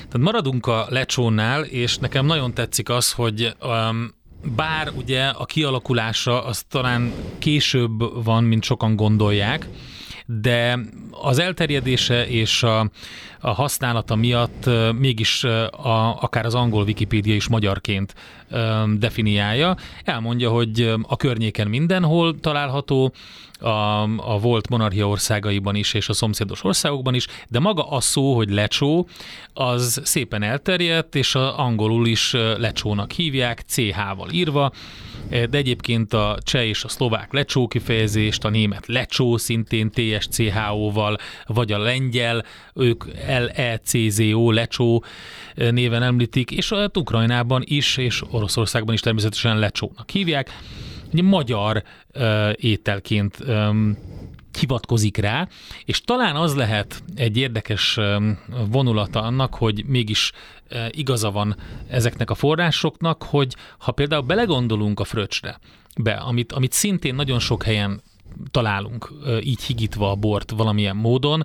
Tehát maradunk a lecsónál, és nekem nagyon tetszik az, hogy bár ugye a kialakulása az talán később van, mint sokan gondolják, de az elterjedése és a használata miatt mégis akár az angol Wikipédia is magyarként definiálja. Elmondja, hogy a környéken mindenhol található, a volt monarchia országaiban is, és a szomszédos országokban is, de maga a szó, hogy lecsó, az szépen elterjedt, és az angolul is lecsónak hívják, CH-val írva, de egyébként a cseh és a szlovák lecsó kifejezést, a német lecsó szintén TSCHO-val, vagy a lengyel, ők LECZO, lecsó néven említik, és a Ukrajnában is, és Oroszországban is természetesen lecsónak hívják. Magyar ételként hivatkozik rá, és talán az lehet egy érdekes vonulata annak, hogy mégis igaza van ezeknek a forrásoknak, hogy ha például belegondolunk a fröccsre, amit szintén nagyon sok helyen találunk, így higítva a bort valamilyen módon,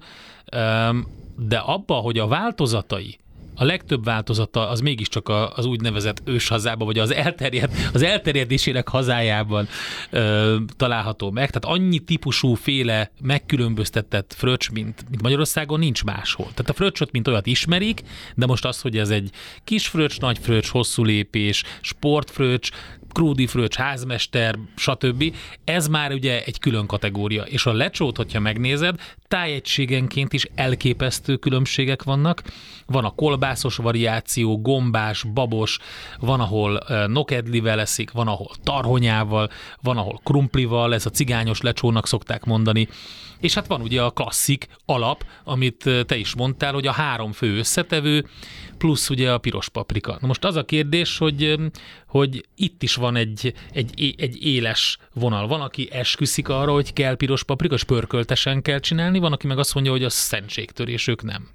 de abba, hogy a változatai, a legtöbb változata az mégiscsak az úgynevezett őshazába, vagy az elterjedésének hazájában található meg. Tehát annyi típusú féle megkülönböztetett fröccs, mint Magyarországon nincs máshol. Tehát a fröccsöt, mint olyat ismerik, de most az, hogy ez egy kis fröccs, nagy fröccs, hosszú lépés, sportfröccs, krúdi fröccs, házmester, stb. Ez már ugye egy külön kategória. És a lecsót, hogyha megnézed, tájegységenként is elképesztő különbségek vannak. Van a kolbászos variáció, gombás, babos, van, ahol nokedlivel eszik, van, ahol tarhonyával, van, ahol krumplival, ez a cigányos lecsónak szokták mondani. És hát van ugye a klasszik alap, amit te is mondtál, hogy a 3 fő összetevő, plusz ugye a piros paprika. Na most az a kérdés, hogy itt is van egy éles vonal. Van, aki esküszik arra, hogy kell piros paprika, és pörköltesen kell csinálni, van, aki meg azt mondja, hogy az szentségtörés, ők nem.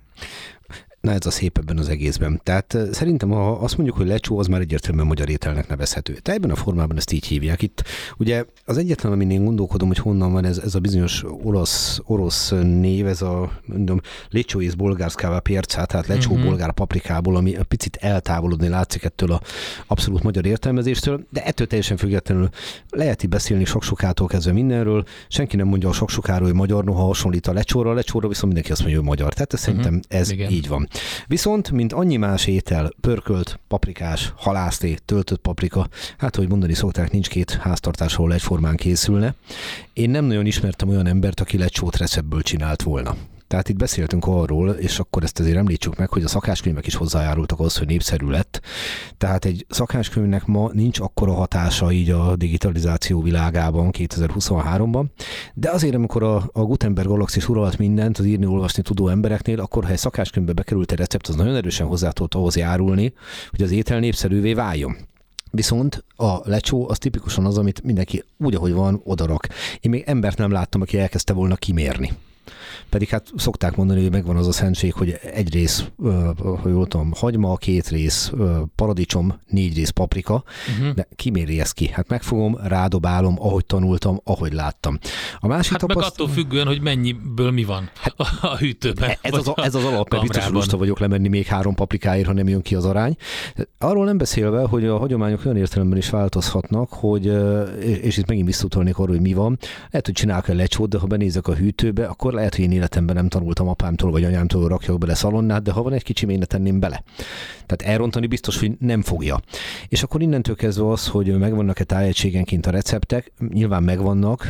Na ez a szép ebben az egészben. Tehát szerintem, ha azt mondjuk, hogy lecsó, az már egyértelműen magyar ételnek nevezhető. Tehát ebben a formában ezt így hívják. Itt ugye az egyetlen, amin én gondolkodom, hogy honnan van ez a bizonyos orosz név, ez a mondom, lecsó és bolgárszkává pércá, tehát lecsó bolgár paprikából, ami a picit eltávolodni látszik ettől a abszolút magyar értelmezéstől, de ettől teljesen függetlenül lehet itt beszélni sok-sokától kezdve mindenről. Senki nem mondja a sok-sokáról, hogy magyar, noha hasonlít a lecsóra viszont mindenki azt mondja, hogy magyar. Tehát szerintem ez igen. Így van. Viszont, mint annyi más étel, pörkölt, paprikás, halászlé, töltött paprika, hát, hogy mondani szokták, nincs 2 háztartás, ahol egyformán készülne. Én nem nagyon ismertem olyan embert, aki lecsót receptből csinált volna. Tehát itt beszéltünk arról, és akkor ezt azért említsük meg, hogy a szakáskönyvek is hozzájárultak ahhoz, hogy népszerű lett. Tehát egy szakáskönyvnek ma nincs akkora hatása így a digitalizáció világában 2023-ban, de azért, amikor a Gutenberg galaxis uralt mindent az írni-olvasni tudó embereknél, akkor ha egy szakáskönyvbe bekerült egy recept, az nagyon erősen hozzá tudott ahhoz járulni, hogy az étel népszerűvé váljon. Viszont a lecsó az tipikusan az, amit mindenki úgy, ahogy van, odarak. Én még embert nem láttam, aki elkezdte volna kimérni. Pedig hát szokták mondani, hogy megvan az a szentség, hogy 1 rész, hogy jól tudom, hagyma, 2 rész paradicsom, 4 rész paprika, de kiméri ezt ki? Hát megfogom, rádobálom, ahogy tanultam, ahogy láttam. A másik hát meg attól függően, hogy mennyiből mi van a hűtőben. Ez az alap, mert biztos lusta vagyok lemenni még 3 paprikáért, ha nem jön ki az arány. Arról nem beszélve, hogy a hagyományok olyan értelemben is változhatnak, hogy, és itt megint visszautalnék arra, hogy mi van. Lehet, hogy csinálok egy lecsót, de ha benézek a hűtőbe, akkor lehet, hogy én életemben nem tanultam apámtól vagy anyámtól, rakjak bele szalonnát, de ha van egy kicsi, még ne tenném bele. Tehát elrontani biztos, hogy nem fogja. És akkor innentől kezdve az, hogy megvannak-e tájegységenként a receptek, nyilván megvannak,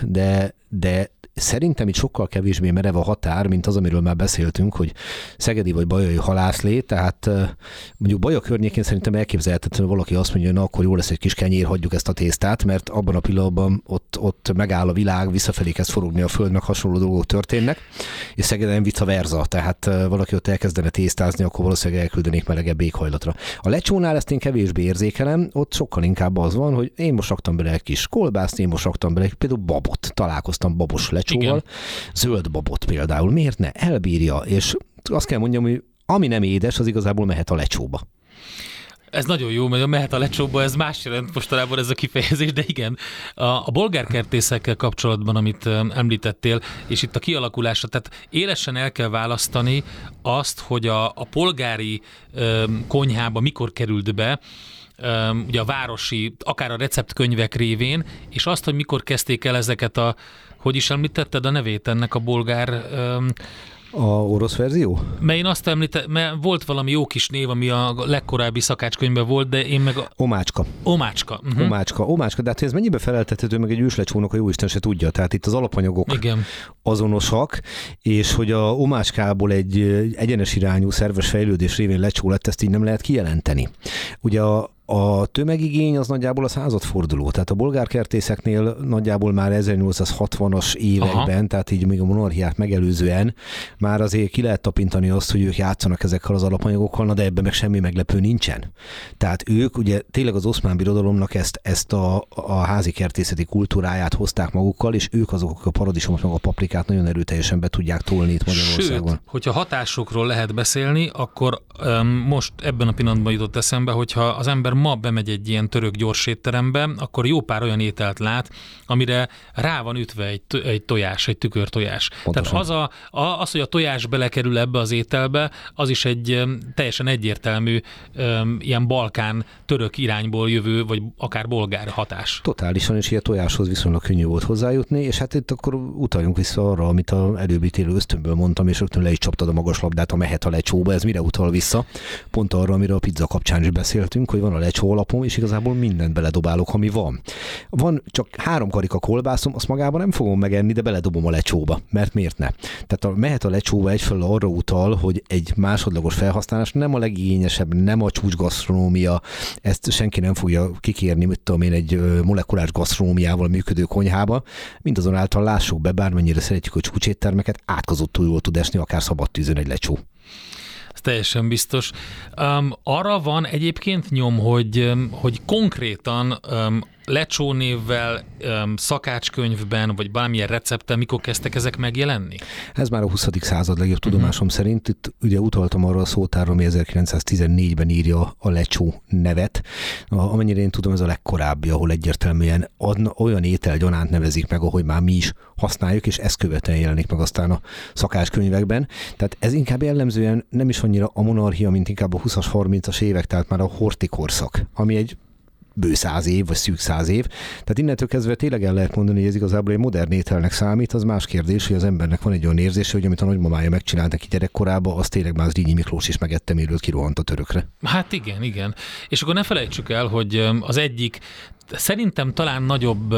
de szerintem itt sokkal kevésbé merev a határ, mint az, amiről már beszéltünk, hogy szegedi vagy bajai halászlé, tehát mondjuk Baja környékén szerintem elképzelhetetlen, hogy valaki azt mondja, hogy na, akkor jó lesz egy kis kenyér, hagyjuk ezt a tésztát, mert abban a pillanatban ott megáll a világ, visszafelé kezd forogni a föld, meg hasonló dolgok történnek, és Szegeden vice versa, tehát valaki ott elkezdene tésztázni, akkor valószínűleg elküldenék melegebb éghajlatra. A lecsónál ezt én kevésbé érzékelem, ott sokkal inkább az van, hogy én most raktam bele egy kis kolbászt, én most raktam bele például babot, találkoztam babos lecsóval, zöld babot például, miért ne? Elbírja, és azt kell mondjam, hogy ami nem édes, az igazából mehet a lecsóba. Ez nagyon jó, mert mehet a lecsóba, ez más jelent mostanában ez a kifejezés, de igen, a bolgárkertészekkel kapcsolatban, amit említettél, és itt a kialakulásra, tehát élesen el kell választani azt, hogy a polgári konyhába mikor került be, ugye a városi, akár a receptkönyvek révén, és azt, hogy mikor kezdték el ezeket hogy is említetted a nevét ennek a bolgár... A orosz verzió? Mert én azt említettem, mert volt valami jó kis név, ami a legkorábbi szakácskönyvben volt, de én meg... Omácska. Omácska. Uh-huh. Omácska, de hát ez mennyibe feleltethető, meg egy őslecsónak a jóisten se tudja. Tehát itt az alapanyagok azonosak, és hogy a omácskából egy egyenes irányú szerves fejlődés révén lecsó lett, ezt így nem lehet kijelenteni. Ugye a tömegigény az nagyjából a századforduló, tehát a bolgárkertészeknél nagyjából már 1860-as években, tehát így még a monarchiát megelőzően már azért ki lehet tapintani azt, hogy ők játszanak ezekkel az alapanyagokkal, na de ebben meg semmi meglepő nincsen. Tehát ők ugye tényleg az Oszmán Birodalomnak ezt a házi kertészeti kultúráját hozták magukkal, és ők azok, akik a paradicsomot meg a paprikát nagyon erőteljesen be tudják tolni itt Magyarországon. Sőt, hogyha hatásokról lehet beszélni, akkor most ebben a pillanatban jutott eszembe, hogyha az ember ma bemegy egy ilyen török gyorsétterembe, akkor jó pár olyan ételt lát, amire rá van ütve egy tojás, egy tükörtojás. Pontosan. Tehát az, hogy a tojás belekerül ebbe az ételbe, az is egy teljesen egyértelmű ilyen balkán török irányból jövő, vagy akár bolgár hatás. Totálisan, és ilyen tojáshoz viszonylag könnyű volt hozzájutni, és hát itt akkor utaljunk vissza arra, amit az előbbi télő ösztönből mondtam, és rögtön le is csaptad a magas labdát, a mehet a lecsóba, ez mire utal vissza? Pont arra, amiről a pizza kapcsán is beszéltünk, hogy van a lecsó alapom, és igazából mindent beledobálok, ami van. Van csak 3 karika kolbászom, azt magában nem fogom megenni, de beledobom a lecsóba, mert miért ne? Tehát mehet a lecsóba egyfelől arra utal, hogy egy másodlagos felhasználás nem a legigényesebb, nem a csúcsgasztronómia, ezt senki nem fogja kikérni, mit tudom én, egy molekuláris gasztronómiával működő konyhába, mindazonáltal lássuk be, bármennyire szeretjük a csúcséttermeket, átkozottul jól tud esni, akár szabad tűzön egy lecsó. Ez teljesen biztos. Arra van egyébként nyom, hogy konkrétan lecsónévvel, szakácskönyvben, vagy bármilyen recepten mikor kezdtek ezek megjelenni? Ez már a 20. század legjobb tudomásom szerint. Itt ugye utaltam arra a szótárra, ami 1914-ben írja a lecsó nevet. Amennyire én tudom, ez a legkorábbi, ahol egyértelműen olyan ételgyanánt nevezik meg, ahogy már mi is használjuk, és ezt követően jelenik meg aztán a szakácskönyvekben. Tehát ez inkább jellemzően nem is annyira a monarchia, mint inkább a 20-as, 30-as évek, tehát már a horti korszak, ami egy bő 100 év, vagy szűk 100 év. Tehát innentől kezdve tényleg el lehet mondani, hogy ez igazából egy modern ételnek számít, az más kérdés, hogy az embernek van egy olyan érzése, hogy amit a nagymamája megcsinált neki gyerekkorában, az tényleg már Zrínyi Miklós is megette, mielőtt kirohant a törökre. Hát igen. És akkor ne felejtsük el, hogy az egyik, szerintem talán nagyobb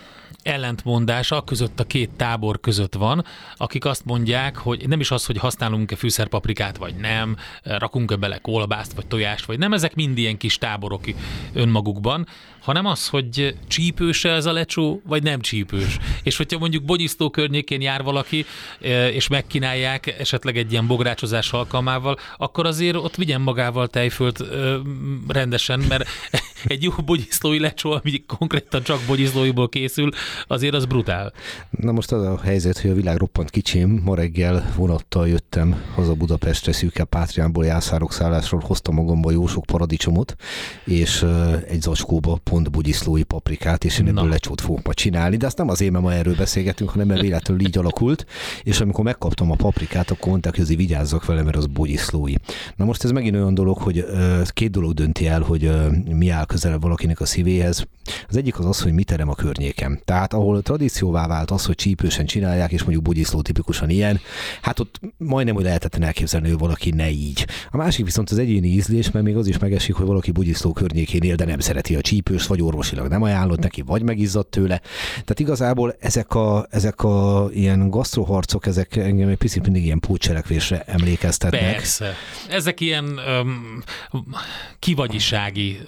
ellentmondása között, a két tábor között van, akik azt mondják, hogy nem is az, hogy használunk-e fűszerpaprikát, vagy nem, rakunk-e bele kolbászt, vagy tojást, vagy nem, ezek mind ilyen kis táborok önmagukban, hanem az, hogy csípős-e ez a lecsó, vagy nem csípős. És hogyha mondjuk Bogyisztó környékén jár valaki, és megkínálják esetleg egy ilyen bográcsozás alkalmával, akkor azért ott vigyen magával tejfölt rendesen, mert egy jó bogyisztói lecsó, ami konkrétan csak bogyisztóiból készül, azért az brutál. Na most az a helyzet, hogy a világ roppant kicsém. Ma reggel vonattal jöttem haza Budapestre, Szűke Pátriánból, Jászárok szállásról, hoztam magamból jó sok paradicsomot, és egy zacskóba pont bogyiszlói paprikát, és én ebből lecsót fogok ma csinálni, de azt nem azért, mert ma erről beszélgetünk, hanem mert véletlenül így alakult, és amikor megkaptam a paprikát, akkor mondták, hogy azért vigyázzak vele, mert az bogyiszlói. Na most ez megint olyan dolog, hogy 2 dolog dönti el, hogy mi áll közelebb valakinek a szívéhez. Az egyik az, hogy mit terem a környéken. Tehát ahol tradícióvá vált az, hogy csípősen csinálják, és mondjuk bogyiszló tipikusan ilyen, hát ott majdnem, hogy lehetetlen elképzelni, hogy valaki ne így. A másik viszont az egyéni ízlés, mert még az is megesik, hogy valaki bogyiszló környékén él, de nem szereti a csípős, vagy orvosilag nem ajánlott neki, vagy megizzadt tőle. Tehát igazából ezek a ilyen gasztroharcok, ezek engem egy picit mindig ilyen pótcselekvésre emlékeztetnek. Persze. Ezek ilyen kivagyisági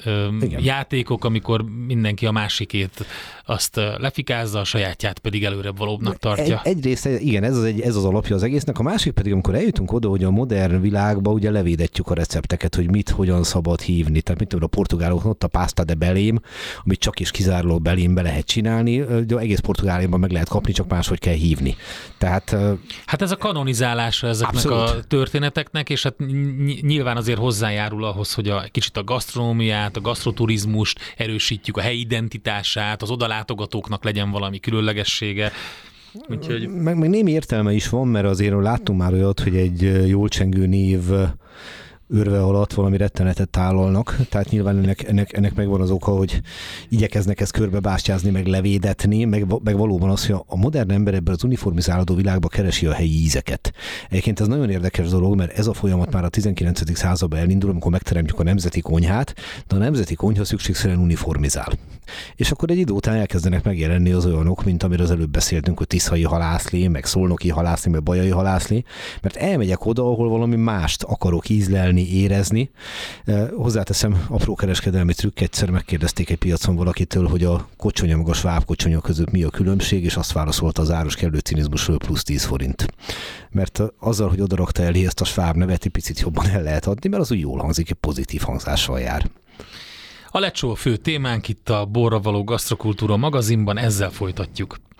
játékok, amikor mindenki a másikét azt lefikázza, a sajátját pedig előrebb valóbbnak tartja. Egyrészt igen, ez az alapja az egésznek, a másik pedig, amikor eljutunk oda, hogy a modern világban ugye levédetjük a recepteket, hogy mit, hogyan szabad hívni. Tehát mit tudom, a portugáloknak ott a pasta de belém, amit csak és kizárólag belémbe lehet csinálni, de egész Portugáliában meg lehet kapni, csak máshogy kell hívni. Tehát, hát ez a kanonizálása ezeknek abszolút. A történeteknek, és hát nyilván azért hozzájárul ahhoz, hogy kicsit a gasztronómiát, a gasztroturizmust erősítjük, a helyi identitását, az odalátogatóknak legyen valami különlegessége. Úgyhogy... Meg némi értelme is van, mert azért láttunk már olyat, hogy egy jól csengő név őrve alatt valami rettenetet tálalnak, tehát nyilván ennek megvan az oka, hogy igyekeznek ezt körbebástyázni, meg levédetni, meg valóban az, hogy a modern ember ebben az uniformizálódó világban keresi a helyi ízeket. Egyébként ez nagyon érdekes dolog, mert ez a folyamat már a 19. században elindul, amikor megteremtjük a nemzeti konyhát, de a nemzeti konyha szükségszerűen uniformizál. És akkor egy idő után elkezdenek megjelenni az olyanok, mint amiről az előbb beszéltünk, hogy tiszai halászlé, meg szolnoki halászlé, meg bajai halászlé, mert elmegyek oda, ahol valami mást akarok ízlelni, érezni. Hozzáteszem, apró kereskedelmi trükk, egyszer megkérdezték egy piacon valakitől, hogy a kocsonya meg a sváb kocsonya között mi a különbség, és azt válaszolta az áros kellő cinizmusról plusz 10 forint. Mert azzal, hogy odarakta elé ezt a sváb nevet, egy picit jobban el lehet adni, mert az úgy jól hangzik, egy pozitív hangzással jár. A lecsó a fő témánk itt a Borra való gasztrokultúra magazinban, ezzel folytatjuk.